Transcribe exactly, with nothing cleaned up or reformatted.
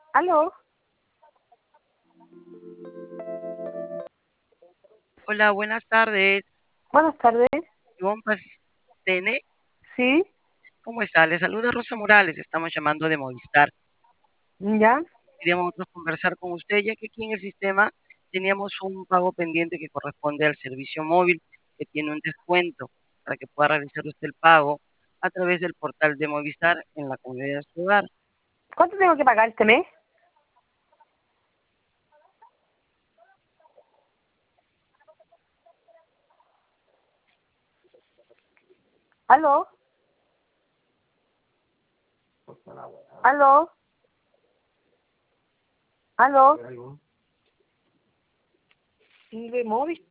¿Aló? Hola, buenas tardes. Buenas tardes. Ivonne Pastene, ¿Sí? ¿cómo está? Le saluda Rosa Morales, estamos llamando de Movistar. ¿Ya? Queríamos nosotros conversar con usted, ya que aquí en el sistema teníamos un pago pendiente que corresponde al servicio móvil, que tiene un descuento para que pueda realizar usted el pago a través del portal de Movistar en la comunidad de su hogar. ¿Cuánto tengo que pagar este mes? ¿Aló? ¿Aló? ¿Aló? ¿De móvil?